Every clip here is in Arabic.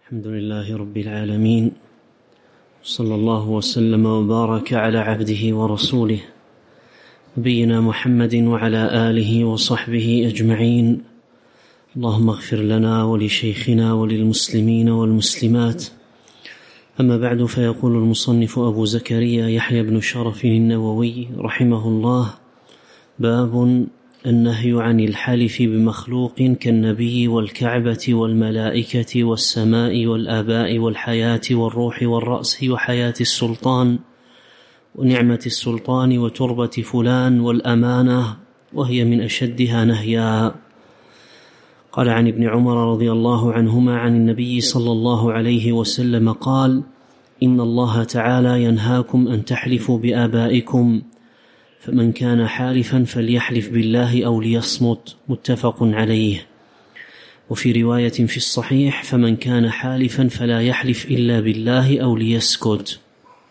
الحمد لله رب العالمين، صلى الله وسلم وبارك على عبده ورسوله نبينا محمد وعلى آله وصحبه أجمعين. اللهم اغفر لنا ولشيخنا وللمسلمين والمسلمات. أما بعد، فيقول المصنف أبو زكريا يحيى بن شرف النووي رحمه الله: باب النهي عن الحلف بمخلوق كالنبي والكعبة والملائكة والسماء والآباء والحياة والروح والرأس وحياة السلطان ونعمة السلطان وتربة فلان والأمانة، وهي من أشدها نهيا. قال عن ابن عمر رضي الله عنهما عن النبي صلى الله عليه وسلم قال: إن الله تعالى ينهاكم أن تحلفوا بآبائكم، فمن كان حالفا فليحلف بالله أو ليصمت، متفق عليه. وفي رواية في الصحيح: فمن كان حالفا فلا يحلف إلا بالله أو ليسكت.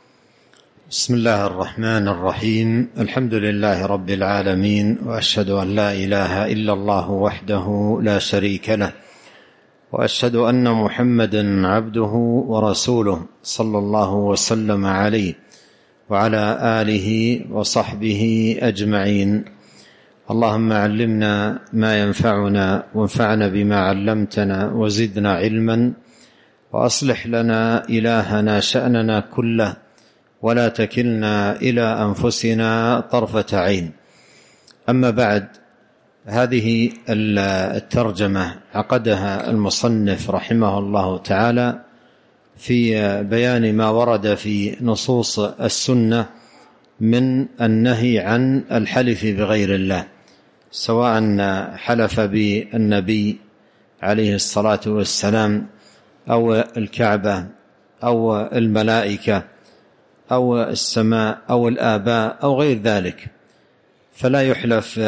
بسم الله الرحمن الرحيم. الحمد لله رب العالمين، وأشهد أن لا إله إلا الله وحده لا شريك له، وأشهد أن محمدا عبده ورسوله صلى الله وسلم عليه وعلى آله وصحبه أجمعين. اللهم علمنا ما ينفعنا، وانفعنا بما علمتنا، وزدنا علما، وأصلح لنا إلهنا شأننا كله، ولا تكلنا إلى أنفسنا طرفة عين. أما بعد، هذه الترجمة عقدها المصنف رحمه الله تعالى في بيان ما ورد في نصوص السنة من النهي عن الحلف بغير الله، سواء حلف بالنبي عليه الصلاة والسلام أو الكعبة أو الملائكة أو السماء أو الآباء أو غير ذلك، فلا يحلف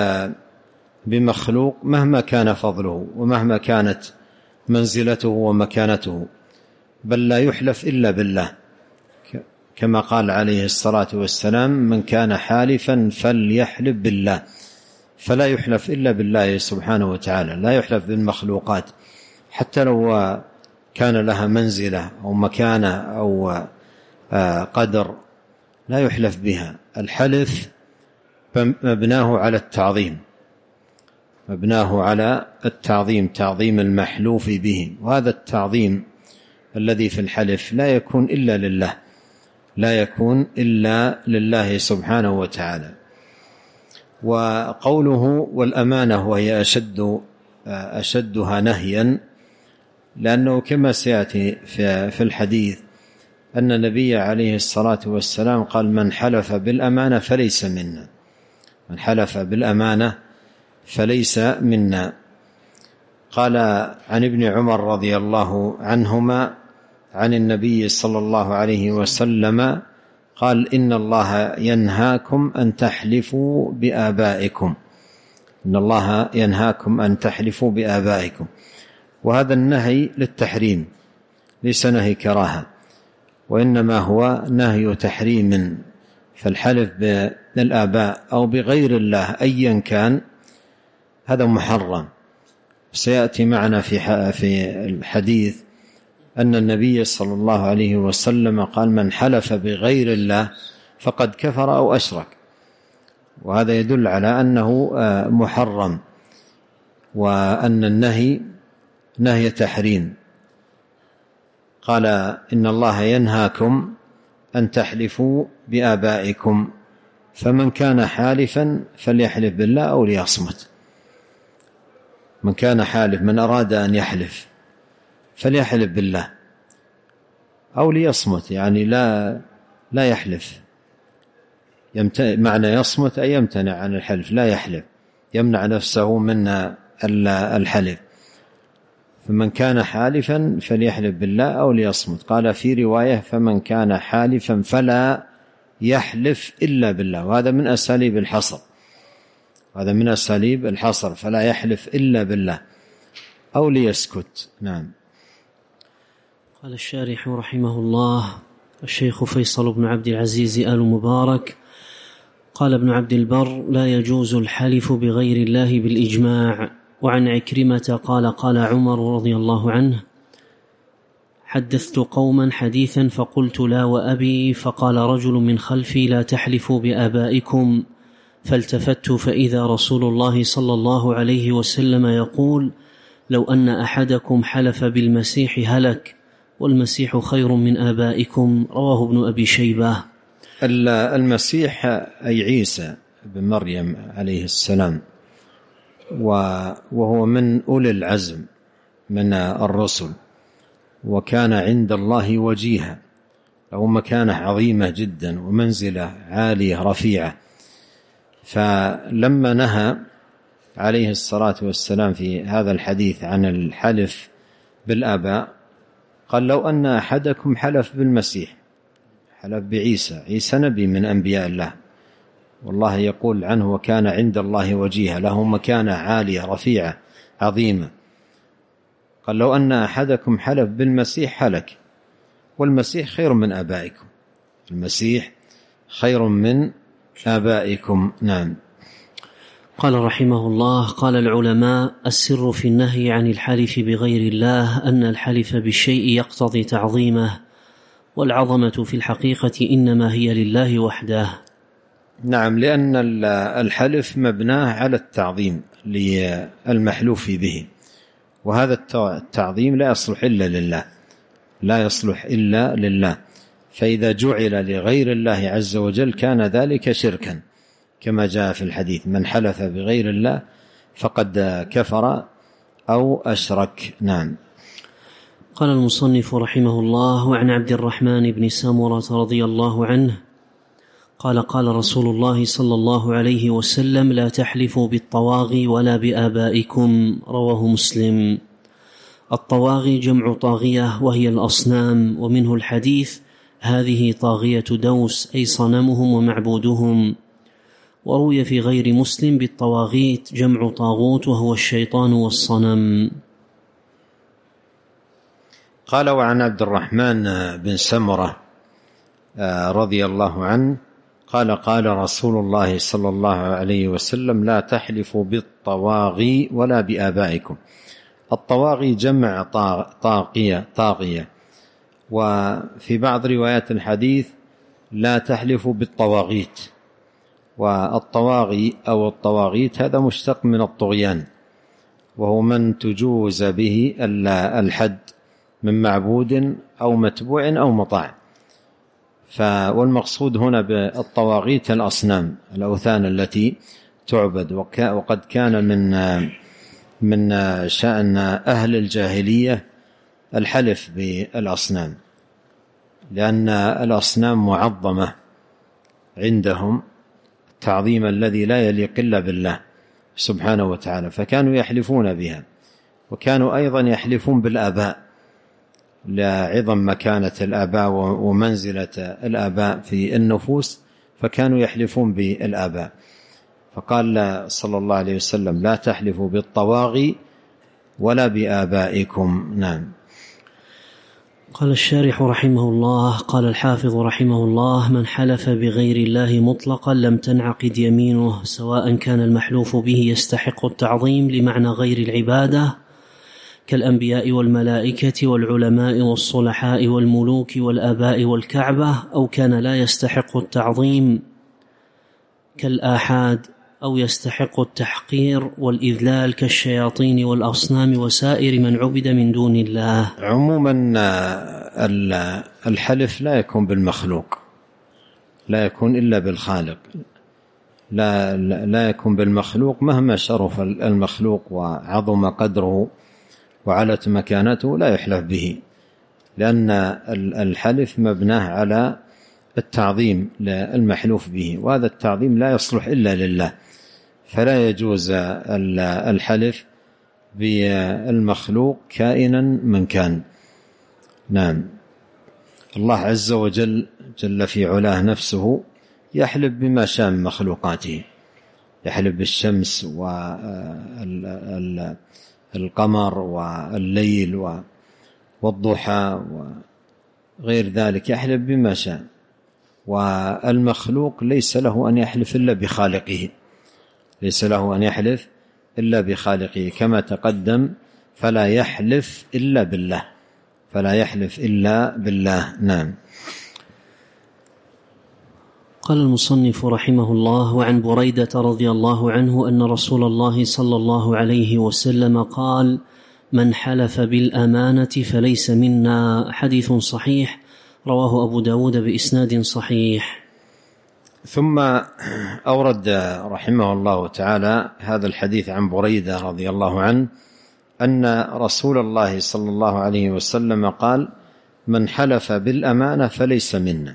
بمخلوق مهما كان فضله ومهما كانت منزلته ومكانته، بل لا يحلف إلا بالله، كما قال عليه الصلاة والسلام: من كان حالفا فليحلف بالله. فلا يحلف إلا بالله سبحانه وتعالى، لا يحلف بالمخلوقات، حتى لو كان لها منزلة أو مكانة أو قدر، لا يحلف بها. الحلف مبناه على التعظيم، مبناه على التعظيم، تعظيم المحلوف به، وهذا التعظيم الذي في الحلف لا يكون إلا لله، لا يكون إلا لله سبحانه وتعالى. وقوله والأمانة وهي أشدها نهيا، لأنه كما سيأتي في الحديث أن النبي عليه الصلاة والسلام قال: من حلف بالأمانة فليس منا، من حلف بالأمانة فليس منا. قال عن ابن عمر رضي الله عنهما عن النبي صلى الله عليه وسلم قال: إن الله ينهاكم أن تحلفوا بآبائكم، إن الله ينهاكم أن تحلفوا بآبائكم. وهذا النهي للتحريم، ليس نهي كراهة، وإنما هو نهي تحريم. فالحلف بالآباء أو بغير الله أيا كان هذا محرم. سيأتي معنا في الحديث أن النبي صلى الله عليه وسلم قال: من حلف بغير الله فقد كفر أو أشرك، وهذا يدل على أنه محرم، وأن النهي نهي تحريم. قال: إن الله ينهاكم أن تحلفوا بآبائكم، فمن كان حالفا فليحلف بالله أو ليصمت. من كان حالف، من أراد أن يحلف فليحلف بالله أو ليصمت، يعني لا يحلف. معنى يصمت أي يمتنع عن الحلف، لا يحلف، يمنع نفسه من الحلف. فمن كان حالفا فليحلف بالله أو ليصمت. قال في رواية: فمن كان حالفا فلا يحلف إلا بالله. وهذا من أساليب الحصر، هذا من أساليب الحصر، فلا يحلف إلا بالله أو ليسكت. نعم. قال الشارح رحمه الله الشيخ فيصل بن عبد العزيز آل مبارك: قال ابن عبد البر: لا يجوز الحلف بغير الله بالإجماع. وعن عكرمة قال: قال عمر رضي الله عنه: حدثت قوما حديثا فقلت لا وأبي، فقال رجل من خلفي لا تحلفوا بآبائكم، فالتفت فإذا رسول الله صلى الله عليه وسلم يقول لو أن أحدكم حلف بالمسيح هلك، والمسيح خير من آبائكم. رواه ابن أبي شيبة. المسيح أي عيسى بن مريم عليه السلام، وهو من أولي العزم من الرسل، وكان عند الله وجيها، له مكانة عظيمة جدا ومنزلة عالية رفيعة. فلما نهى عليه الصلاة والسلام في هذا الحديث عن الحلف بالآباء قال لو أن أحدكم حلف بالمسيح، حلف بعيسى، عيسى نبي من أنبياء الله، والله يقول عنه وكان عند الله وجيها، له مكانة عالية رفيعة عظيمة. قال لو أن أحدكم حلف بالمسيح هلك، والمسيح خير من آبائكم، المسيح خير من آبائكم. نعم. قال رحمه الله: قال العلماء: السر في النهي عن الحلف بغير الله أن الحلف بالشيء يقتضي تعظيمه، والعظمة في الحقيقة إنما هي لله وحده. نعم، لأن الحلف مبناه على التعظيم للمحلوف به، وهذا التعظيم لا يصلح إلا لله، لا يصلح إلا لله، فإذا جعل لغير الله عز وجل كان ذلك شركا، كما جاء في الحديث: من حلف بغير الله فقد كفر أو أشرك. نعم. قال المصنف رحمه الله: وعن عبد الرحمن بن سمرة رضي الله عنه قال: قال رسول الله صلى الله عليه وسلم: لا تحلفوا بالطواغي ولا بآبائكم. رواه مسلم. الطواغي جمع طاغية وهي الأصنام، ومنه الحديث: هذه طاغية دوس، أي صنمهم ومعبودهم. وروي في غير مسلم: بالطواغيت جمع طاغوت وهو الشيطان والصنم. قال: وعن عبد الرحمن بن سمرة رضي الله عنه قال: قال رسول الله صلى الله عليه وسلم: لا تحلفوا بالطواغي ولا بآبائكم. الطواغي جمع طاغية، وفي بعض روايات الحديث: لا تحلفوا بالطواغيت. والطواغي أو الطواغيت هذا مشتق من الطغيان، وهو من تجوز به الحد من معبود أو متبوع أو مطاع. والمقصود هنا بالطواغيت الأصنام، الأوثان التي تعبد. وقد كان من شأن أهل الجاهلية الحلف بالأصنام، لأن الأصنام معظمة عندهم التعظيم الذي لا يليق إلا بالله سبحانه وتعالى، فكانوا يحلفون بها. وكانوا أيضا يحلفون بالآباء لعظم مكانة الآباء ومنزلة الآباء في النفوس، فكانوا يحلفون بالآباء. فقال صلى الله عليه وسلم: لا تحلفوا بالطواغي ولا بآبائكم. نعم. قال الشارح رحمه الله: قال الحافظ رحمه الله: من حلف بغير الله مطلقا لم تنعقد يمينه، سواء كان المحلوف به يستحق التعظيم لمعنى غير العبادة كالأنبياء والملائكة والعلماء والصلحاء والملوك والآباء والكعبة، أو كان لا يستحق التعظيم كالآحاد، أو يستحق التحقير والإذلال كالشياطين والأصنام وسائر من عبد من دون الله. عموما الحلف لا يكون بالمخلوق، لا يكون إلا بالخالق، لا يكون بالمخلوق مهما شرف المخلوق وعظم قدره وعلت مكانته، لا يحلف به، لأن الحلف مبناه على التعظيم للمحلوف به، وهذا التعظيم لا يصلح إلا لله، فلا يجوز الحلف بالمخلوق كائنا من كان. نعم. الله عز وجل جل في علاه نفسه يحلف بما شاء من مخلوقاته، يحلف بالشمس والقمر والليل والضحى وغير ذلك، يحلف بما شاء. والمخلوق ليس له أن يحلف إلا بخالقه، ليس له أن يحلف إلا بخالقه، كما تقدم: فلا يحلف إلا بالله، فلا يحلف إلا بالله. نعم. قال المصنف رحمه الله: وعن بريدة رضي الله عنه أن رسول الله صلى الله عليه وسلم قال: من حلف بالأمانة فليس منا. حديث صحيح رواه أبو داود بإسناد صحيح. ثم أورد رحمه الله تعالى هذا الحديث عن بريدة رضي الله عنه أن رسول الله صلى الله عليه وسلم قال: من حلف بالأمانة فليس منا.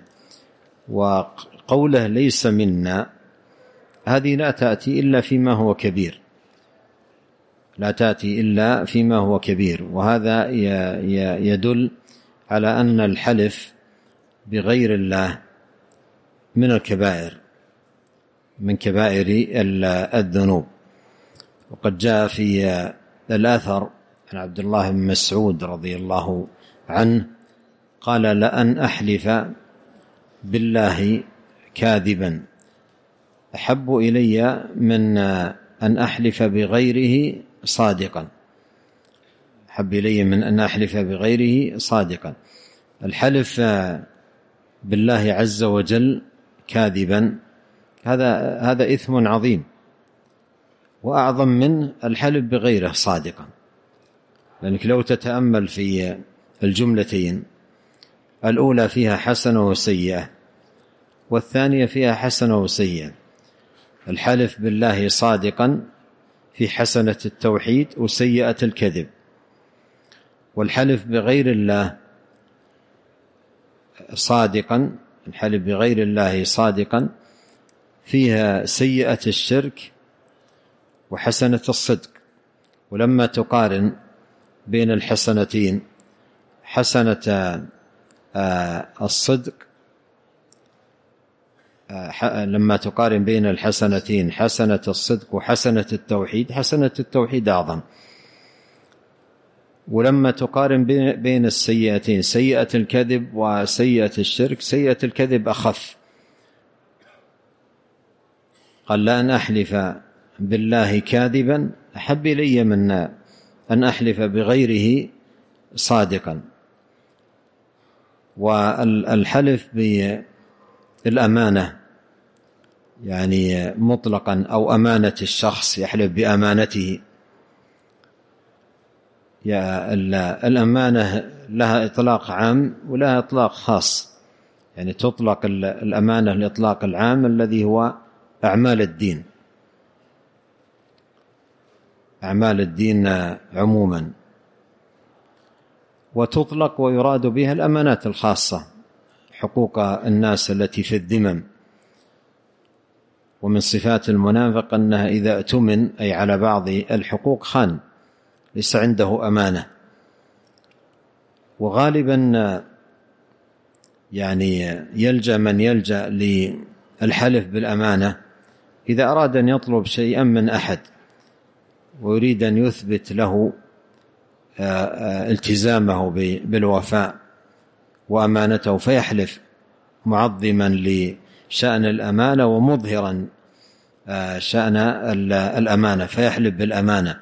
وقوله ليس منا هذه لا تأتي إلا فيما هو كبير، لا تأتي إلا فيما هو كبير، وهذا يدل على أن الحلف بغير الله من الكبائر، من كبائر الذنوب. وقد جاء في الآثر عن عبد الله بن مسعود رضي الله عنه قال: لأن أحلف بالله كاذبا أحب إلي من أن أحلف بغيره صادقا. أحب إلي من أن أحلف بغيره صادقا. الحلف بالله عز وجل كاذبا هذا إثم عظيم، وأعظم من الحلف بغيره صادقا. لأنك لو تتأمل في الجملتين، الأولى فيها حسنة وسيئة، والثانية فيها حسنة وسيئة. الحلف بالله صادقا في حسنة التوحيد وسيئة الكذب، والحلف بغير الله صادقا، الحلف بغير الله صادقا فيها سيئة الشرك وحسنة الصدق. ولما تقارن بين الحسنتين، حسنة الصدق، لما تقارن بين الحسنتين حسنة الصدق وحسنة التوحيد، حسنة التوحيد أعظم. ولما تقارن بين السيئتين، سيئة الكذب وسيئة الشرك، سيئة الكذب أخف. قال: لأن أحلف بالله كاذبا أحب إلي من أن أحلف بغيره صادقا. والحلف بالأمانة يعني مطلقا، أو أمانة الشخص يحلف بأمانته. الأمانة لها إطلاق عام ولها إطلاق خاص. يعني تطلق الأمانة الإطلاق العام الذي هو أعمال الدين، أعمال الدين عموما، وتطلق ويراد بها الأمانات الخاصة، حقوق الناس التي في الذمم. ومن صفات المنافق أنها إذا اؤتمن أي على بعض الحقوق خان، ليس عنده أمانة. وغالبا يعني يلجأ من يلجأ للحلف بالأمانة إذا أراد أن يطلب شيئا من أحد ويريد أن يثبت له التزامه بالوفاء وأمانته، فيحلف معظما لشأن الأمانة ومظهرا شأن الأمانة، فيحلف بالأمانة.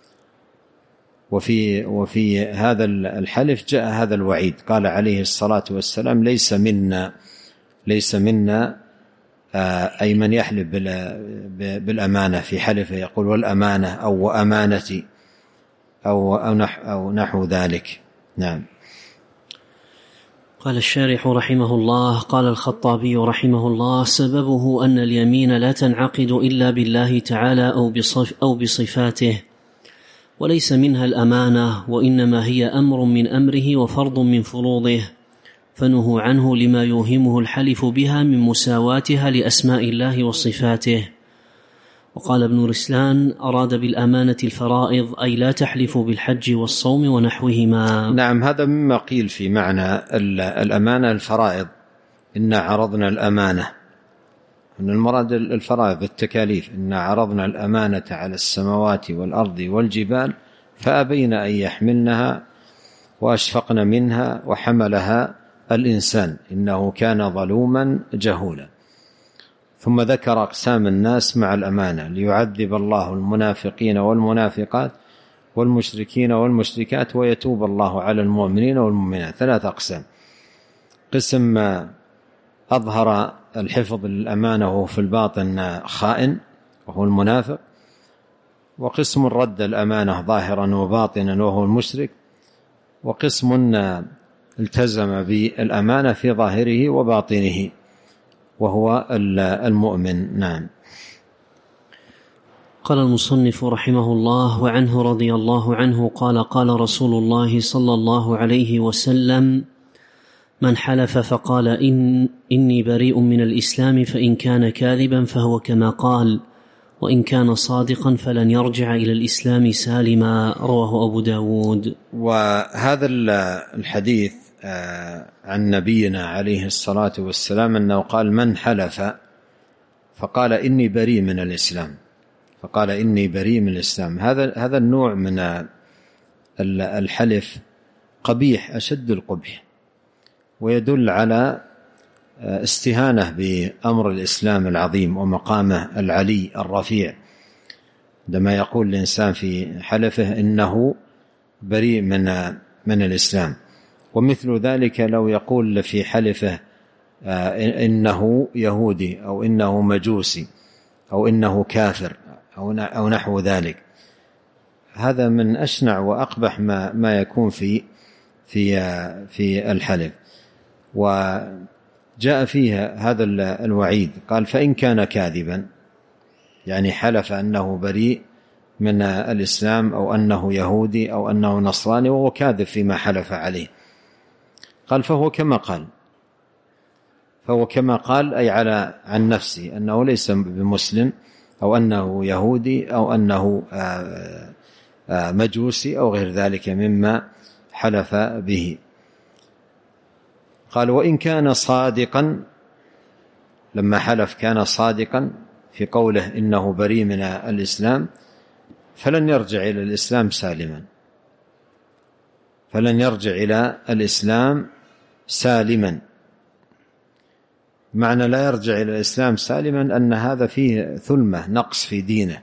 وفي هذا الحلف جاء هذا الوعيد، قال عليه الصلاة والسلام: ليس منا أي من يحلف بالأمانة في حلفه، يقول والأمانة أو وأمانتي أو نحو ذلك. نعم. قال الشارح رحمه الله: قال الخطابي رحمه الله: سببه أن اليمين لا تنعقد إلا بالله تعالى أو بصفاته، وليس منها الأمانة، وإنما هي أمر من أمره وفرض من فروضه، فنهوا عنه لما يوهمه الحلف بها من مساواتها لأسماء الله وصفاته. وقال ابن رسلان: أراد بالأمانة الفرائض، أي لا تحلف بالحج والصوم ونحوهما. نعم، هذا مما قيل في معنى الأمانة الفرائض. إنا عرضنا الأمانة، أن المراد الفرائض التكاليف. إنا عرضنا الأمانة على السماوات والأرض والجبال فأبين أن يحملنها وأشفقن منها وحملها الإنسان إنه كان ظلوما جهولا. ثم ذكر أقسام الناس مع الأمانة ليعذب الله المنافقين والمنافقات والمشركين والمشركات ويتوب الله على المؤمنين والمؤمنات. 3 أقسام: قسم أظهر الحفظ للأمانة وهو في الباطن خائن وهو المنافق، وقسم رد الأمانة ظاهرا وباطنا وهو المشرك، وقسم التزم بالأمانة في ظاهره وباطنه وهو المؤمن. نعم. قال المصنف رحمه الله: وعنه رضي الله عنه قال: قال رسول الله صلى الله عليه وسلم: من حلف فقال إني بريء من الإسلام فإن كان كاذبا فهو كما قال، وإن كان صادقا فلن يرجع إلى الإسلام سالما. رواه أبو داود. وهذا الحديث عن نبينا عليه الصلاة والسلام أنه قال: من حلف فقال إني بريء من الإسلام، فقال إني بريء من الإسلام. هذا النوع من الحلف قبيح أشد القبح، ويدل على استهانة بأمر الإسلام العظيم ومقامه العلي الرفيع، عندما يقول الإنسان في حلفه إنه بريء من الإسلام. ومثل ذلك لو يقول في حلفه إنه يهودي أو إنه مجوسي أو إنه كافر أو نحو ذلك، هذا من أشنع وأقبح ما يكون في الحلف. وجاء فيها هذا الوعيد، قال: فإن كان كاذبا، يعني حلف أنه بريء من الإسلام أو أنه يهودي أو أنه نصراني وهو كاذب فيما حلف عليه، قال: فهو كما قال أي عن نفسه أنه ليس بمسلم أو أنه يهودي أو أنه مجوسي أو غير ذلك مما حلف به. قال: وإن كان صادقا، لما حلف كان صادقا في قوله إنه بريء من الإسلام، فلن يرجع إلى الإسلام سالما، فلن يرجع إلى الإسلام سالما. معنى لا يرجع إلى الإسلام سالما أن هذا فيه ثلمة، نقص في دينه،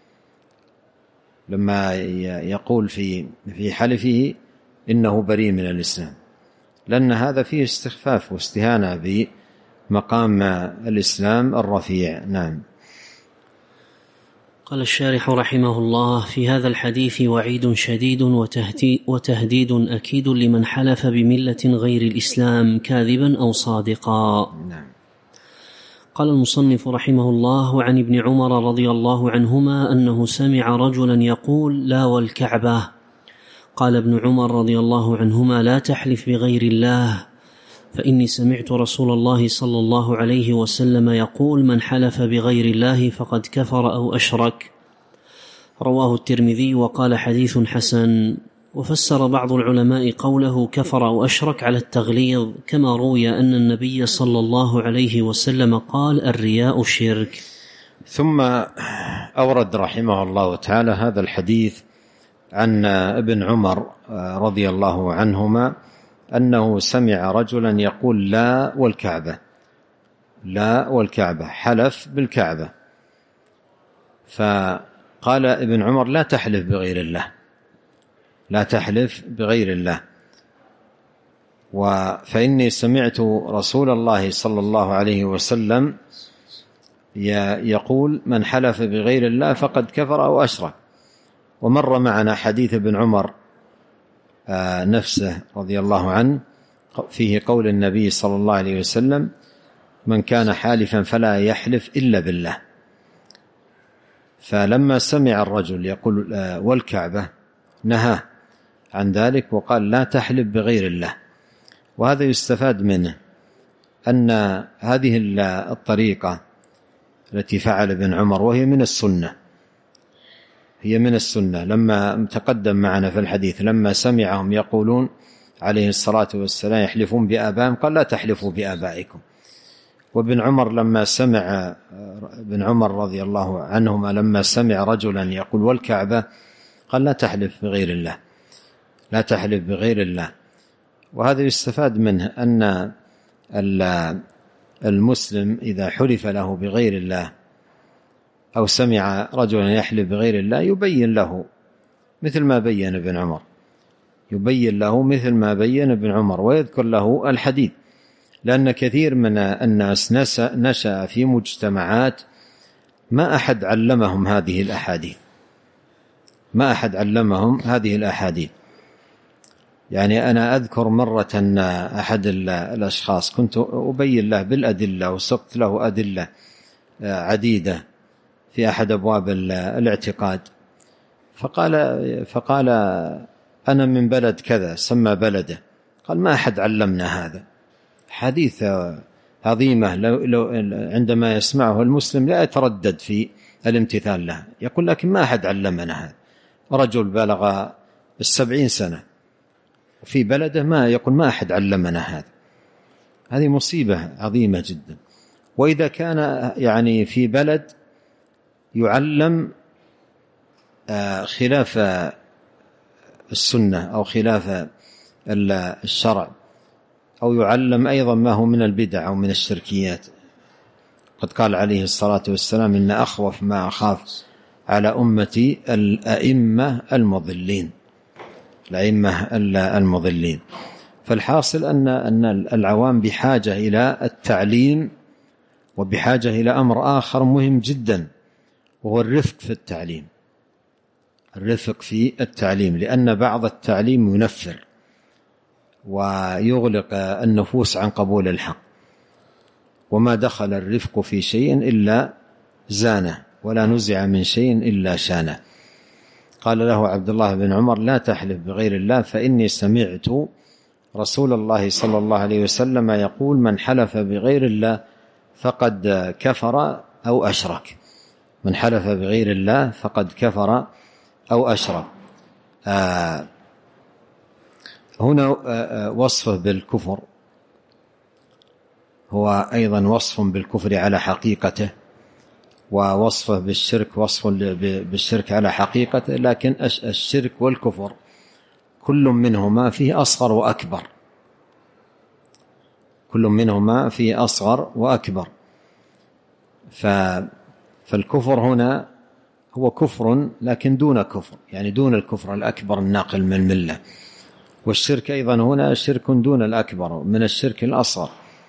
لما يقول في حلفه إنه بريء من الإسلام، لأن هذا فيه استخفاف واستهانة بمقام الإسلام الرفيع. نعم. قال الشارح رحمه الله: في هذا الحديث وعيد شديد وتهديد أكيد لمن حلف بملة غير الإسلام كاذبا أو صادقا. نعم. قال المصنف رحمه الله: وعن ابن عمر رضي الله عنهما أنه سمع رجلا يقول: لا والكعبة. قال ابن عمر رضي الله عنهما: لا تحلف بغير الله، فإني سمعت رسول الله صلى الله عليه وسلم يقول: من حلف بغير الله فقد كفر أو أشرك. رواه الترمذي وقال: حديث حسن. وفسر بعض العلماء قوله كفر أو أشرك على التغليظ، كما روي أن النبي صلى الله عليه وسلم قال: الرياء شرك. ثم أورد رحمه الله تعالى هذا الحديث عن ابن عمر رضي الله عنهما أنه سمع رجلا يقول: لا والكعبة، لا والكعبة، حلف بالكعبة. فقال ابن عمر: لا تحلف بغير الله، لا تحلف بغير الله. فإني سمعت رسول الله صلى الله عليه وسلم يقول: من حلف بغير الله فقد كفر أو أشرك. ومر معنا حديث ابن عمر نفسه رضي الله عنه فيه قول النبي صلى الله عليه وسلم: من كان حالفا فلا يحلف إلا بالله. فلما سمع الرجل يقول والكعبة نهاه عن ذلك وقال: لا تحلف بغير الله. وهذا يستفاد منه أن هذه الطريقة التي فعل ابن عمر وهي من السنة، هي من السنة. لما تقدم معنا في الحديث لما سمعهم يقولون عليه الصلاة والسلام يحلفون بآبائهم قال: لا تحلفوا بآبائكم. وابن عمر لما سمع ابن عمر رضي الله عنهما لما سمع رجلا يقول والكعبة قال: لا تحلف بغير الله، لا تحلف بغير الله. وهذا يستفاد منه أن المسلم إذا حلف له بغير الله أو سمع رجلا يحلف بغير الله يبين له مثل ما بين ابن عمر، يبين له مثل ما بين ابن عمر ويذكر له الحديث، لأن كثير من الناس نشأ في مجتمعات ما أحد علمهم هذه الأحاديث، ما أحد علمهم هذه الأحاديث. يعني أنا أذكر مرة أن أحد الأشخاص كنت أبين له بالأدلة وسقت له أدلة عديدة في أحد أبواب الاعتقاد، فقال أنا من بلد كذا، سمى بلده، قال ما أحد علمنا هذا. حديث عظيمة لو عندما يسمعه المسلم لا يتردد في الامتثال لها، يقول لكن ما أحد علمنا هذا. رجل بلغ 70 سنة وفي بلده ما يقول ما أحد علمنا هذا، هذه مصيبة عظيمة جدا. وإذا كان يعني في بلد يعلم خلاف السنة أو خلاف الشرع، أو يعلم أيضا ما هو من البدع أو من الشركيات، قد قال عليه الصلاة والسلام إن أخوف ما أخاف على أمتي الأئمة المضلين، الأئمة المضلين. فالحاصل أن العوام بحاجة إلى التعليم، وبحاجة إلى أمر آخر مهم جدا، وهو الرفق في التعليم، الرفق في التعليم، لأن بعض التعليم ينفر ويغلق النفوس عن قبول الحق، وما دخل الرفق في شيء إلا زانه، ولا نزع من شيء إلا شانه. قال له عبد الله بن عمر لا تحلف بغير الله فإني سمعت رسول الله صلى الله عليه وسلم يقول من حلف بغير الله فقد كفر أو أشرك، من حلف بغير الله فقد كفر أو أشرك. هنا وصفه بالكفر هو أيضا وصف بالكفر على حقيقته، ووصفه بالشرك وصف بالشرك على حقيقته، لكن الشرك والكفر كل منهما فيه أصغر وأكبر، كل منهما فيه أصغر وأكبر. فالكفر هنا هو كفر لكن دون كفر، يعني دون الكفر الأكبر الناقل من الملة، والشرك أيضا هنا شرك دون الأكبر من الشرك الأصغر.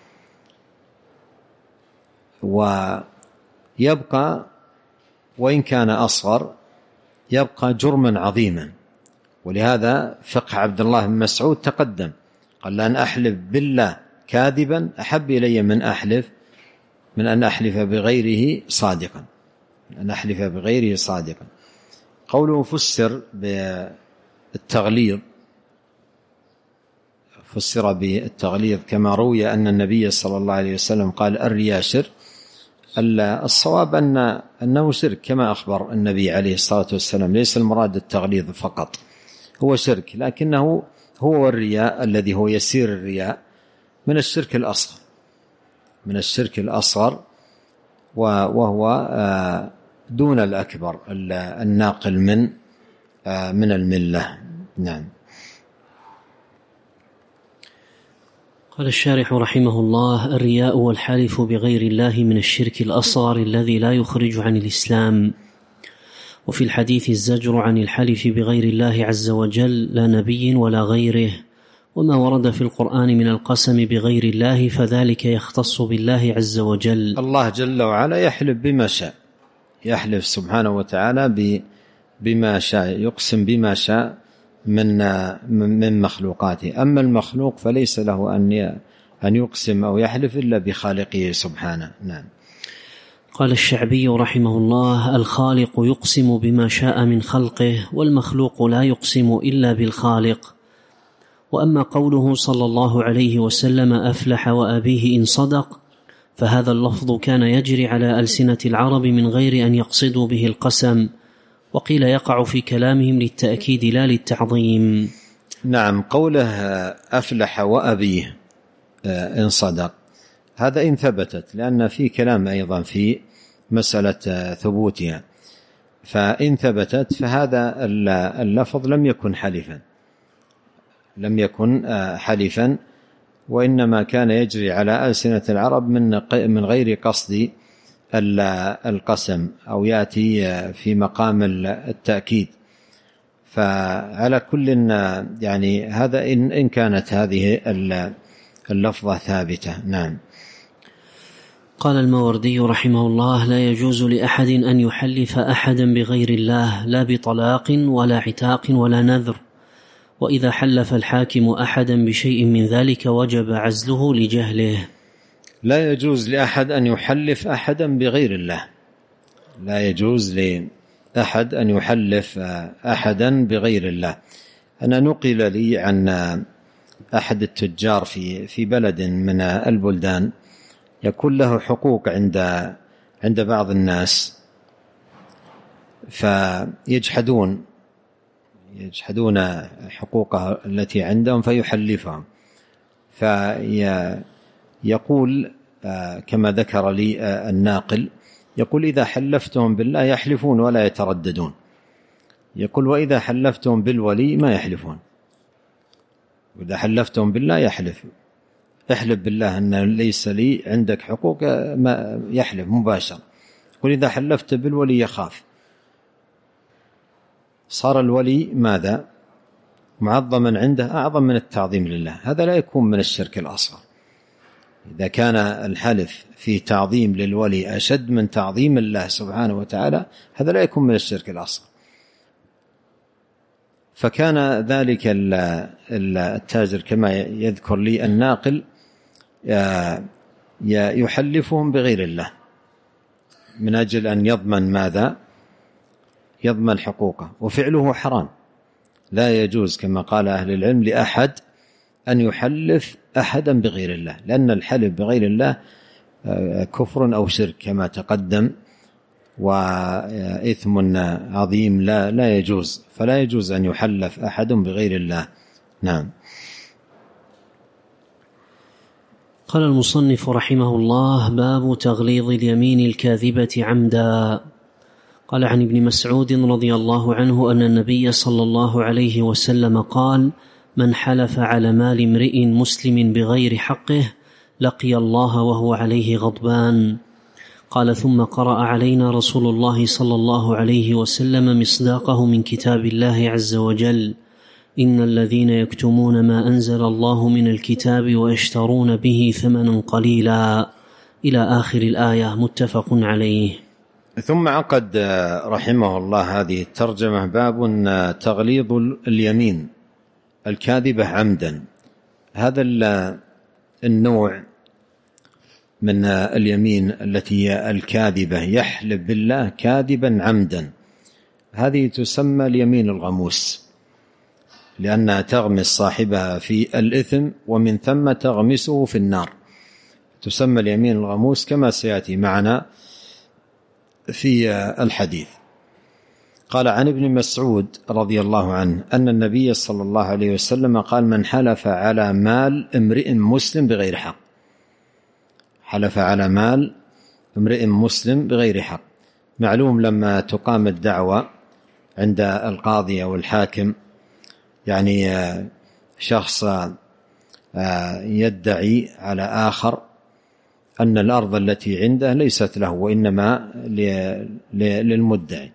ويبقى وإن كان أصغر يبقى جرما عظيما، ولهذا فقه عبد الله بن مسعود تقدم، قال لأن أحلف بالله كاذبا أحب إلي من أن أحلف بغيره صادقا، أن أحلف بغيره صادقا. قوله فسر بالتغليظ، فسر بالتغليظ كما روي أن النبي صلى الله عليه وسلم قال الرياء شرك. الصواب أنه شرك كما أخبر النبي عليه الصلاة والسلام، ليس المراد التغليظ فقط، هو شرك، لكنه هو الرياء الذي هو يسير الرياء من الشرك الأصغر، من الشرك الأصغر، وهو دون الأكبر الناقل من الملة. نعم. قال الشارح رحمه الله: الرياء والحلف بغير الله من الشرك الأصغر الذي لا يخرج عن الإسلام. وفي الحديث الزجر عن الحلف بغير الله عز وجل لا نبي ولا غيره، وما ورد في القرآن من القسم بغير الله فذلك يختص بالله عز وجل. الله جل وعلا يحلف بما شاء، يحلف سبحانه وتعالى بما شاء، يقسم بما شاء من مخلوقاته. أما المخلوق فليس له أن يقسم أو يحلف إلا بخالقه سبحانه. نعم. قال الشعبي رحمه الله: الخالق يقسم بما شاء من خلقه، والمخلوق لا يقسم إلا بالخالق. وأما قوله صلى الله عليه وسلم أفلح وأبيه إن صدق، فهذا اللفظ كان يجري على ألسنة العرب من غير أن يقصدوا به القسم، وقيل يقع في كلامهم للتأكيد لا للتعظيم. نعم. قوله أفلح وأبيه إن صدق، هذا إن ثبتت، لأن في كلام أيضا في مسألة ثبوتها، فإن ثبتت فهذا اللفظ لم يكن حلفا، لم يكن حلفا، وإنما كان يجري على ألسنة العرب من غير قصد القسم، أو يأتي في مقام التأكيد. فعلى كل يعني هذا إن كانت هذه اللفظة ثابتة. نعم. قال الماوردي رحمه الله: لا يجوز لأحد أن يحلف أحدا بغير الله، لا بطلاق ولا عتاق ولا نذر، وإذا حلف الحاكم أحدا بشيء من ذلك وجب عزله لجهله. لا يجوز لأحد أن يحلف أحدا بغير الله، لا يجوز لأحد أن يحلف أحدا بغير الله. أنا نقل لي عن أحد التجار في بلد من البلدان يكون له حقوق عند بعض الناس، فيجحدون حقوقه التي عندهم فيحلفهم، فيقول كما ذكر لي الناقل، يقول: إذا حلفتهم بالله يحلفون ولا يترددون، يقول: وإذا حلفتهم بالولي ما يحلفون، وإذا حلفتهم بالله يحلف بالله أن ليس لي عندك حقوق، ما يحلف مباشرة. يقول: إذا حلفت بالولي يخاف. صار الولي ماذا؟ معظما عنده، أعظم من التعظيم لله. هذا لا يكون من الشرك الأصغر. إذا كان الحلف في تعظيم للولي أشد من تعظيم الله سبحانه وتعالى، هذا لا يكون من الشرك الأصغر. فكان ذلك التاجر كما يذكر لي الناقل يحلفهم بغير الله من أجل أن يضمن ماذا؟ يضمن حقوقه، وفعله حرام. لا يجوز كما قال أهل العلم لأحد أن يحلف أحدا بغير الله، لأن الحلف بغير الله كفر أو شرك كما تقدم، وإثم عظيم لا يجوز، فلا يجوز أن يحلف أحد بغير الله. نعم. قال المصنف رحمه الله: باب تغليظ اليمين الكاذبة عمدا. قال: عن ابن مسعود رضي الله عنه أن النبي صلى الله عليه وسلم قال: من حلف على مال امرئ مسلم بغير حقه لقي الله وهو عليه غضبان. قال: ثم قرأ علينا رسول الله صلى الله عليه وسلم مصداقه من كتاب الله عز وجل: إن الذين يكتمون ما أنزل الله من الكتاب ويشترون به ثمنا قليلا، إلى آخر الآية، متفق عليه. ثم عقد رحمه الله هذه الترجمة: باب تغليظ اليمين الكاذبة عمدا. هذا النوع من اليمين التي هي الكاذبة، يحلف بالله كاذبا عمدا، هذه تسمى اليمين الغموس، لأنها تغمس صاحبها في الإثم ومن ثم تغمسه في النار، تسمى اليمين الغموس كما سيأتي معنا في الحديث. قال: عن ابن مسعود رضي الله عنه أن النبي صلى الله عليه وسلم قال: من حلف على مال امرئ مسلم بغير حق. حلف على مال امرئ مسلم بغير حق. معلوم لما تقام الدعوة عند القاضي أو الحاكم، يعني شخص يدعي على آخر أن الأرض التي عنده ليست له وإنما للمدعي،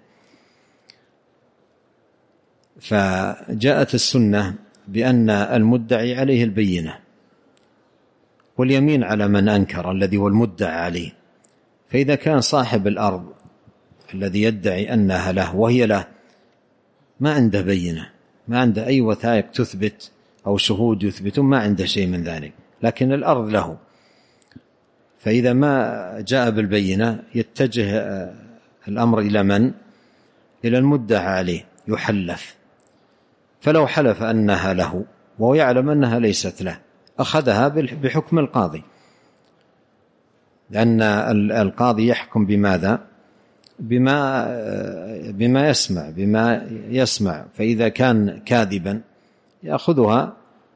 فجاءت السنة بأن المدعي عليه البينة، واليمين على من أنكر الذي هو المدعى عليه. فإذا كان صاحب الأرض الذي يدعي أنها له وهي له ما عنده بينة، ما عنده أي وثائق تثبت أو شهود يثبتون، ما عنده شيء من ذلك، لكن الأرض له، فإذا ما جاء بالبينة يتجه الأمر إلى من؟ إلى المدعى عليه، يحلف. فلو حلف أنها له وهو يعلم أنها ليست له أخذها بحكم القاضي، لأن القاضي يحكم بماذا؟ بما يسمع، فإذا كان كاذبا يأخذها،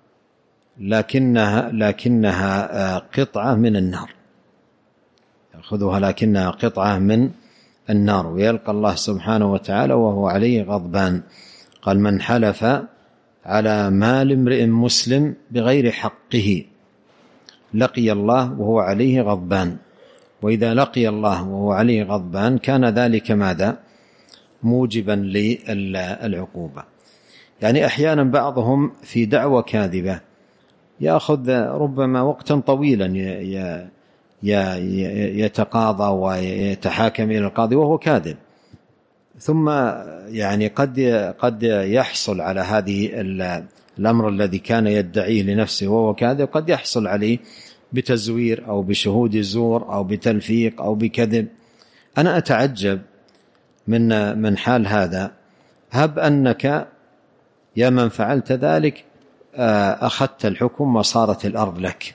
لكنها قطعة من النار، يأخذها لكنها قطعة من النار، ويلقى الله سبحانه وتعالى وهو عليه غضبان. قال: من حلف على مال امرئ مسلم بغير حقه لقي الله وهو عليه غضبان. وإذا لقي الله وهو عليه غضبان كان ذلك ماذا؟ موجبا للعقوبة. يعني أحيانا بعضهم في دعوة كاذبة يأخذ ربما وقتا طويلا يتقاضى ويتحاكم إلى القاضي وهو كاذب، ثم يعني قد يحصل على هذه الأمر الذي كان يدعيه لنفسه وهو كاذب، قد يحصل عليه بتزوير أو بشهود زور أو بتلفيق أو بكذب. أنا أتعجب من حال هذا. هب أنك يا من فعلت ذلك أخذت الحكم وصارت الأرض لك،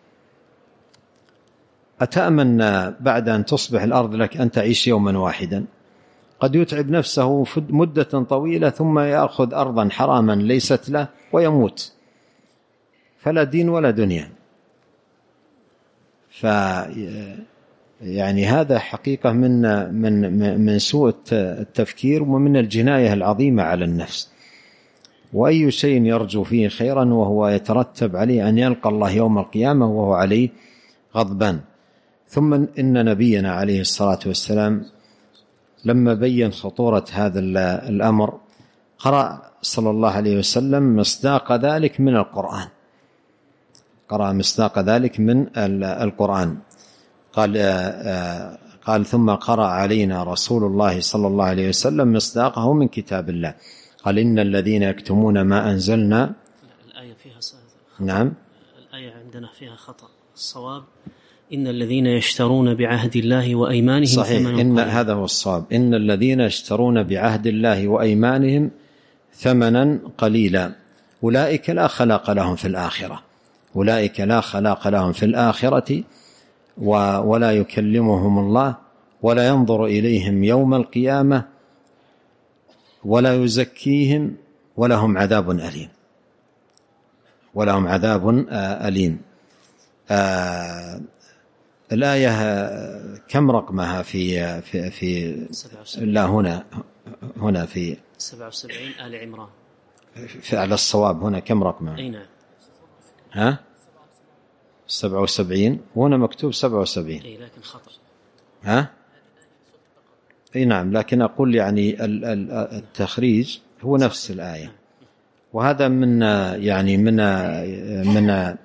أتأمن بعد أن تصبح الأرض لك أن تعيش يوما واحدا؟ قد يتعب نفسه مدة طويلة ثم يأخذ أرضا حراما ليست له ويموت، فلا دين ولا دنيا. يعني هذا حقيقة من سوء التفكير ومن الجناية العظيمة على النفس. وأي شيء يرجو فيه خيرا وهو يترتب عليه أن يلقى الله يوم القيامة وهو عليه غضبان. ثم إن نبينا عليه الصلاة والسلام لما بين خطورة هذا الأمر قرأ صلى الله عليه وسلم مصداق ذلك من القرآن، قرأ مصداق ذلك من القرآن. قال ثم قرأ علينا رسول الله صلى الله عليه وسلم مصداقه من كتاب الله. قال إن الذين يكتمون ما أنزلنا. الآية فيها نعم، الآية عندنا فيها خطأ. الصواب إن الذين يشترون بعهد الله وأيمانهم صحيح، إن هذا هو الصواب، إن الذين يشترون بعهد الله وأيمانهم ثمنا قليلا أولئك لا خلاق لهم في الآخرة، أولئك لا خلاق لهم في الآخرة ولا يكلمهم الله ولا ينظر إليهم يوم القيامة ولا يزكيهم ولهم عذاب أليم، ولهم عذاب أليم. الآية كم رقمها في لا هنا في 77 آل عمران على الصواب. هنا كم رقمها؟ أي نعم، ها 77 وهنا مكتوب 77. أي لكن خطأ. ها أي نعم، لكن أقول يعني التخريج هو نفس الآية. وهذا من يعني من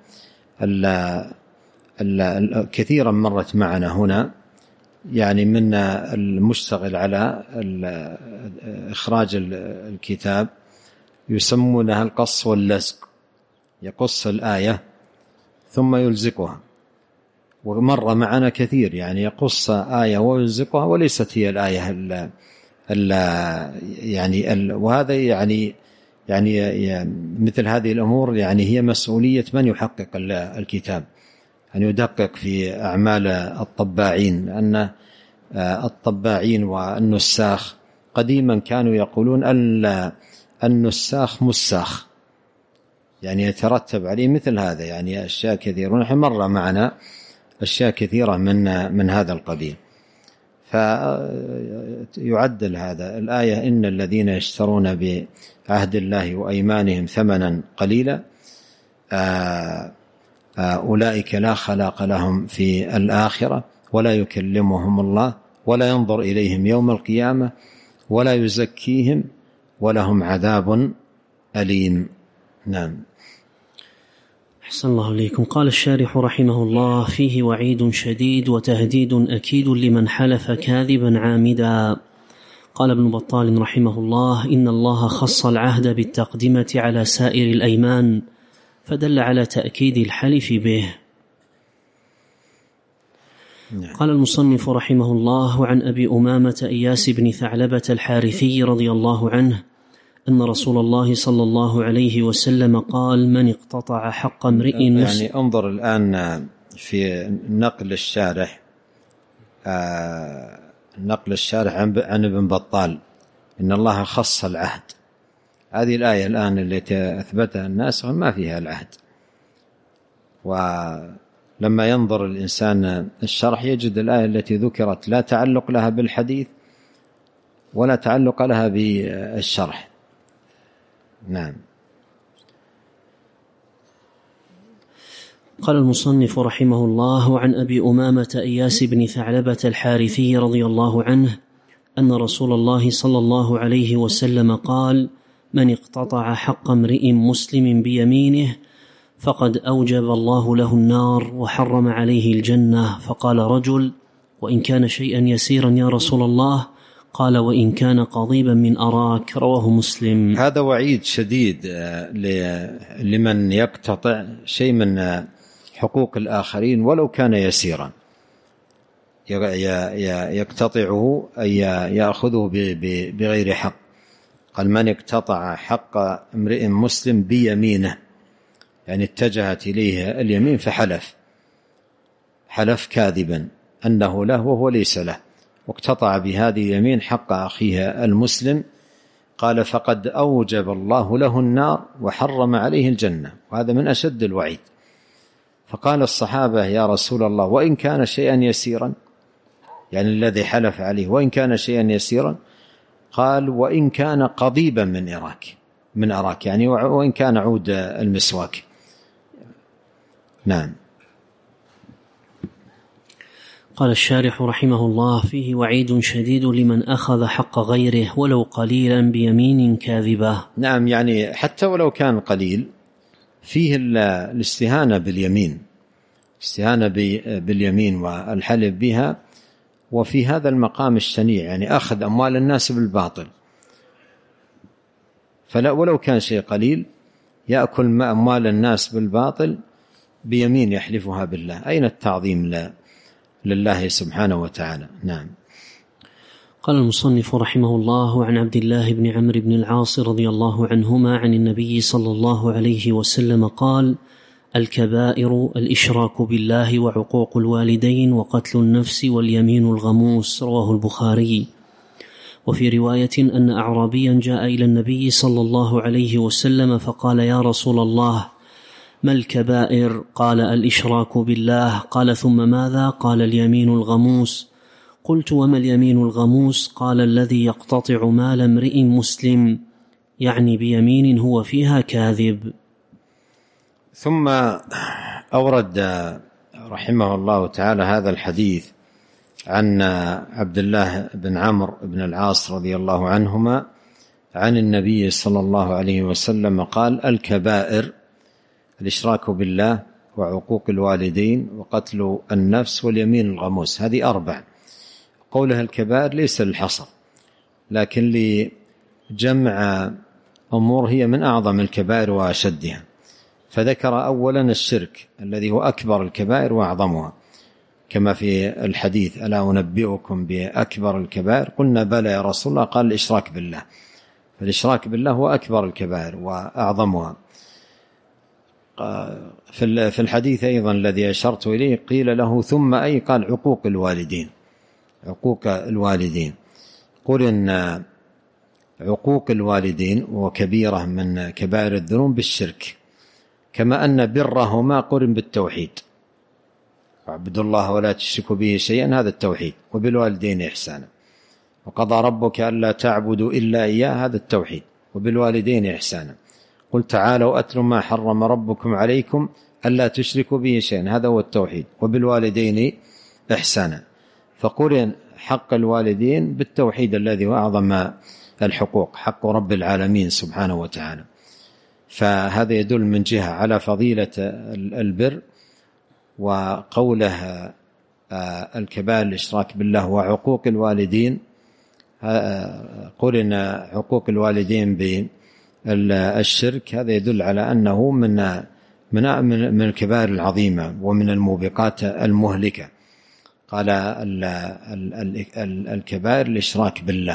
كثيرا مرت معنا هنا، يعني من المشتغل على إخراج الكتاب يسمونها القص واللزق، يقص الآية ثم يلزقها. ومر معنا كثير يعني يقص آية ويلزقها وليست هي الآية وهذا يعني مثل هذه الأمور يعني هي مسؤولية من يحقق الكتاب، أن يدقق في أعمال الطباعين. أن الطباعين والنساخ قديما كانوا يقولون النساخ مساخ، يعني يترتب عليه مثل هذا، يعني أشياء كثيرة. ونحن مر معنا أشياء كثيرة من هذا القبيل. فيعدل هذا الآية إن الذين يشترون بعهد الله وأيمانهم ثمنا قليلا أولئك لا خلاق لهم في الآخرة ولا يكلمهم الله ولا ينظر إليهم يوم القيامة ولا يزكيهم ولهم عذاب أليم. نعم. أحسن الله إليكم. قال الشارح رحمه الله: فيه وعيد شديد وتهديد أكيد لمن حلف كاذبا عامدا. قال ابن بطال رحمه الله: إن الله خص العهد بالتقدمة على سائر الأيمان، فدل على تأكيد الحلف به. قال المصنف رحمه الله: عن أبي أمامة إياس بن ثعلبة الحارثي رضي الله عنه أن رسول الله صلى الله عليه وسلم قال: من اقتطع حق امرئ مسلم. يعني انظر الآن في نقل الشارح عن ابن بطال: إن الله خص العهد. هذه الآية الآن التي أثبتها الناس ما فيها العهد. ولما ينظر الإنسان الشرح يجد الآية التي ذكرت لا تعلق لها بالحديث ولا تعلق لها بالشرح. نعم. قال المصنف رحمه الله: عن أبي أمامة إياس بن ثعلبة الحارثي رضي الله عنه أن رسول الله صلى الله عليه وسلم قال: من اقتطع حق امرئ مسلم بيمينه فقد أوجب الله له النار وحرم عليه الجنة. فقال رجل: وإن كان شيئا يسيرا يا رسول الله؟ قال: وإن كان قضيبا من أراك. رواه مسلم. هذا وعيد شديد لمن يقتطع شيء من حقوق الآخرين ولو كان يسيرا، يقتطعه أي يأخذه بغير حق. قال: من اقتطع حق امرئ مسلم بيمينه، يعني اتجهت إليه اليمين حلف كاذبا أنه له وهو ليس له، واقتطع بهذه اليمين حق أخيه المسلم. قال: فقد أوجب الله له النار وحرم عليه الجنة. وهذا من أشد الوعيد. فقال الصحابة: يا رسول الله، وإن كان شيئا يسيرا، يعني الذي حلف عليه وإن كان شيئا يسيرا؟ قال: وإن كان قضيبا من أراك، يعني وإن كان عود المسواك. نعم. قال الشارح رحمه الله: فيه وعيد شديد لمن أخذ حق غيره ولو قليلا بيمين كاذبة. نعم، يعني حتى ولو كان قليل، فيه الاستهانة باليمين والحلف بها. وفي هذا المقام الشنيع، يعني أخذ أموال الناس بالباطل، فلا ولو كان شيء قليل يأكل أموال الناس بالباطل بيمين يحلفها بالله. أين التعظيم لله سبحانه وتعالى؟ نعم. قال المصنف رحمه الله: عن عبد الله بن عمرو بن العاص رضي الله عنهما عن النبي صلى الله عليه وسلم قال: الكبائر الإشراك بالله وعقوق الوالدين وقتل النفس واليمين الغموس. رواه البخاري. وفي رواية أن أعرابيا جاء إلى النبي صلى الله عليه وسلم فقال: يا رسول الله، ما الكبائر؟ قال: الإشراك بالله. قال: ثم ماذا؟ قال: اليمين الغموس. قلت: وما اليمين الغموس؟ قال: الذي يقتطع مال امرئ مسلم، يعني بيمين هو فيها كاذب. ثم أورد رحمه الله تعالى هذا الحديث عن عبد الله بن عمرو بن العاص رضي الله عنهما عن النبي صلى الله عليه وسلم قال: الكبائر الإشراك بالله وعقوق الوالدين وقتل النفس واليمين الغموس. هذه 4. قولها الكبائر ليس للحصر، لكن لجمع أمور هي من أعظم الكبائر وأشدها. فذكر أولا الشرك الذي هو أكبر الكبائر وأعظمها، كما في الحديث: ألا أنبئكم بأكبر الكبائر؟ قلنا: بلى يا رسول الله. قال: الإشراك بالله. فالإشراك بالله هو أكبر الكبائر وأعظمها. في الحديث أيضا الذي أشرت إليه قيل له: ثم أي؟ قال: عقوق الوالدين. قل إن عقوق الوالدين وكبيرة من كبائر الذنوب بالشرك، كما أن برهما قرن بالتوحيد: واعبدوا الله ولا تشركوا به شيئا، هذا التوحيد. وبالوالدين إحسانا، وقضى ربك ألا تعبدوا إلا إياه، هذا التوحيد. وبالوالدين إحسانا. قل تعالوا أتل ما حرم ربكم عليكم ألا تشركوا به شيئا، هذا هو التوحيد. وبالوالدين إحسانا. فقرن حق الوالدين بالتوحيد الذي هو أعظم الحقوق، حق رب العالمين سبحانه وتعالى. فهذا يدل من جهة على فضيلة البر. وقوله الكبائر الإشراك بالله وعقوق الوالدين، قرن عقوق الوالدين بالشرك، هذا يدل على أنه من الكبائر العظيمة ومن الموبقات المهلكة. قال: الكبائر الإشراك بالله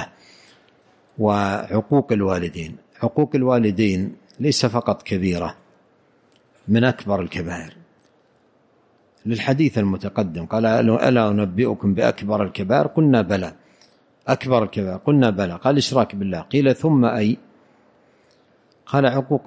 وعقوق الوالدين. عقوق الوالدين ليس فقط كبيرة، من أكبر الكبائر، للحديث المتقدم. قال: ألا أنبئكم بأكبر الكبائر؟ قلنا: بلى. أكبر الكبائر؟ قلنا: بلى. قال: إشراك بالله. قيل: ثم أي؟ قال: عقوق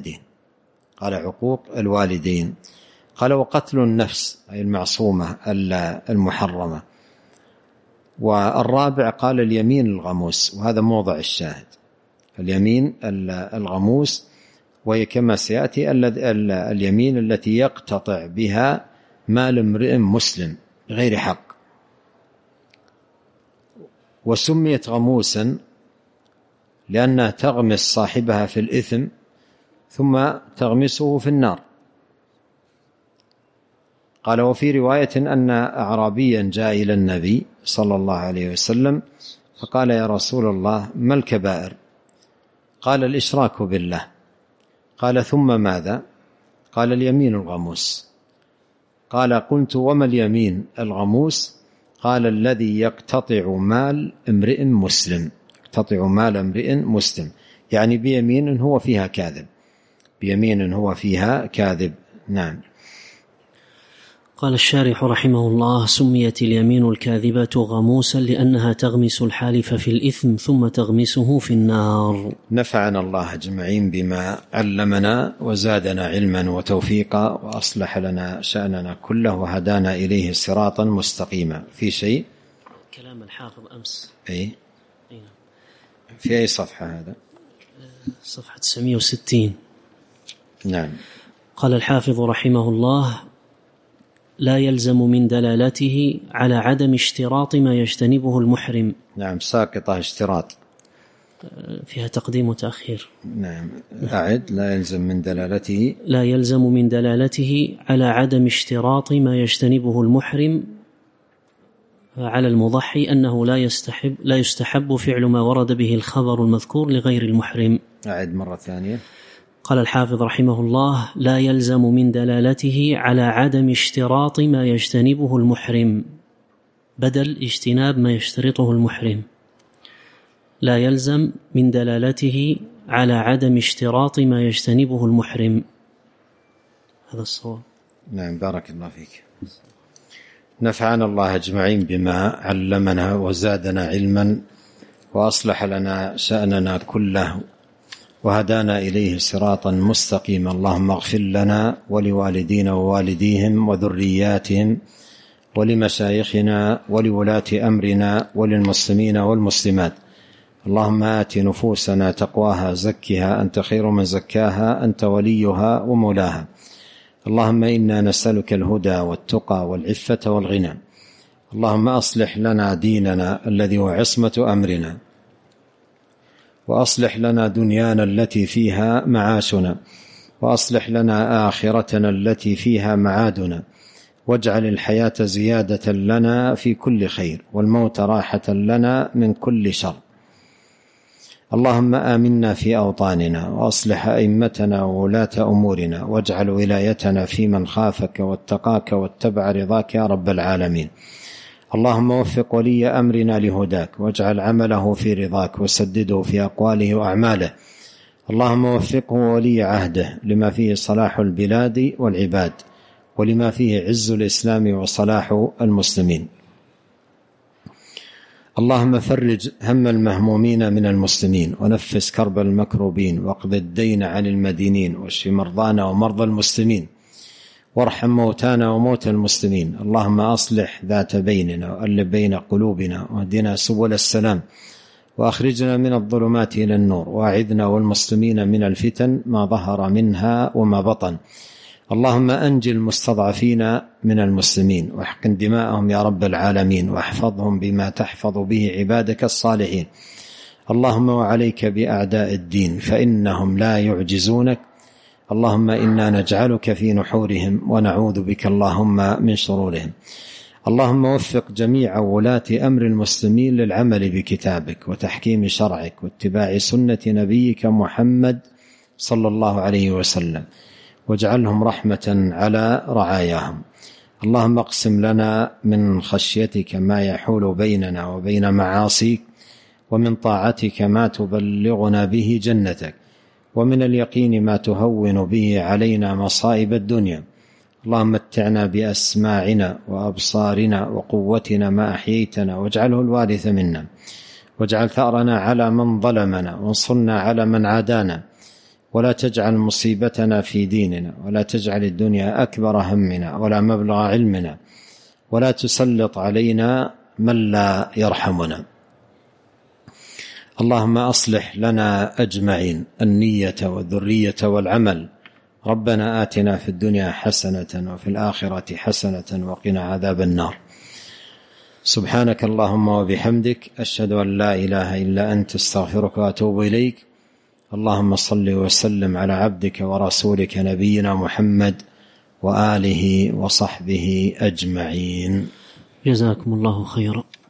الوالدين. قال: وقتل النفس، أي المعصومة المحرمة. والرابع قال: اليمين الغموس، وهذا موضع الشاهد، اليمين الغموس، وهي كما سيأتي اليمين التي يقتطع بها مال امرئ مسلم غير حق. وسميت غموسا لأنها تغمس صاحبها في الإثم ثم تغمسه في النار. قال: وفي رواية أن أعرابيا جاء إلى النبي صلى الله عليه وسلم فقال: يا رسول الله، ما الكبائر؟ قال: الإشراك بالله. قال: ثم ماذا؟ قال: اليمين الغموس. قال: قلت: وما اليمين الغموس؟ قال: الذي يقتطع مال امرئ مسلم. يقتطع مال امرئ مسلم، يعني بيمين هو فيها كاذب، بيمين هو فيها كاذب. نعم. قال الشارح رحمه الله: سميت اليمين الكاذبة غموسا لأنها تغمس الحالف في الإثم ثم تغمسه في النار. نفعنا الله أجمعين بما علمنا وزادنا علما وتوفيقا وأصلح لنا شأننا كله وهدانا إليه صراطا مستقيما. في شيء كلام الحافظ أمس في أي صفحة هذا؟ صفحة 960. نعم. قال الحافظ رحمه الله: لا يلزم من دلالته على عدم اشتراط ما يجتنبه المحرم. نعم، ساقطة اشتراط، فيها تقديم وتأخير. نعم، أعد. لا يلزم من دلالته، لا يلزم من دلالته على عدم اشتراط ما يجتنبه المحرم على المضحي أنه لا يستحب فعل ما ورد به الخبر المذكور لغير المحرم. أعد مرة ثانية. قال الحافظ رحمه الله: لا يلزم من دلالته على عدم اشتراط ما يجتنبه المحرم، بدل اجتناب ما يشترطه المحرم. لا يلزم من دلالته على عدم اشتراط ما يجتنبه المحرم. هذا الصواب. نعم، بارك الله فيك. نفعنا الله أجمعين بما علمنا وزادنا علما وأصلح لنا شأننا كله وهدانا إليه صراطا مستقيما. اللهم اغفر لنا ولوالدينا ووالديهم وذرياتهم ولمشايخنا ولولاة أمرنا وللمسلمين والمسلمات. اللهم آت نفوسنا تقواها زكها أنت خير من زكاها أنت وليها ومولاها. اللهم إنا نسألك الهدى والتقى والعفة والغنى. اللهم أصلح لنا ديننا الذي هو عصمة أمرنا، وأصلح لنا دنيانا التي فيها معاشنا، وأصلح لنا آخرتنا التي فيها معادنا، واجعل الحياة زيادة لنا في كل خير والموت راحة لنا من كل شر. اللهم آمنا في أوطاننا وأصلح أئمتنا وولاة أمورنا، واجعل ولايتنا في من خافك واتقاك واتبع رضاك يا رب العالمين. اللهم وفق ولي أمرنا لهداك، واجعل عمله في رضاك، وسدده في أقواله وأعماله. اللهم وفقه ولي عهده لما فيه صلاح البلاد والعباد، ولما فيه عز الإسلام وصلاح المسلمين. اللهم فرج هم المهمومين من المسلمين، ونفس كرب المكروبين، واقض الدين عن المدينين، واشف مرضانا ومرضى المسلمين، وارحم موتانا وموتى المسلمين. اللهم أصلح ذات بيننا وألف بين قلوبنا، واهدنا سبل السلام، وأخرجنا من الظلمات إلى النور، وأعذنا والمسلمين من الفتن ما ظهر منها وما بطن. اللهم أنجي المستضعفين من المسلمين، واحقن دماءهم يا رب العالمين، واحفظهم بما تحفظ به عبادك الصالحين. اللهم وعليك بأعداء الدين فإنهم لا يعجزونك. اللهم إنا نجعلك في نحورهم ونعوذ بك اللهم من شرورهم. اللهم وفق جميع ولاة أمر المسلمين للعمل بكتابك وتحكيم شرعك واتباع سنة نبيك محمد صلى الله عليه وسلم، واجعلهم رحمة على رعاياهم. اللهم اقسم لنا من خشيتك ما يحول بيننا وبين معاصيك، ومن طاعتك ما تبلغنا به جنتك، ومن اليقين ما تهون به علينا مصائب الدنيا. اللهم متعنا بأسماعنا وأبصارنا وقوتنا ما أحييتنا، واجعله الوارث منا، واجعل ثأرنا على من ظلمنا، وانصرنا على من عادانا، ولا تجعل مصيبتنا في ديننا، ولا تجعل الدنيا أكبر همنا ولا مبلغ علمنا، ولا تسلط علينا من لا يرحمنا. اللهم أصلح لنا أجمعين النية والذرية والعمل. ربنا آتنا في الدنيا حسنة وفي الآخرة حسنة وقنا عذاب النار. سبحانك اللهم وبحمدك، أشهد أن لا إله إلا أنت، استغفرك وأتوب إليك. اللهم صل وسلم على عبدك ورسولك نبينا محمد وآله وصحبه أجمعين. جزاكم الله خيرا.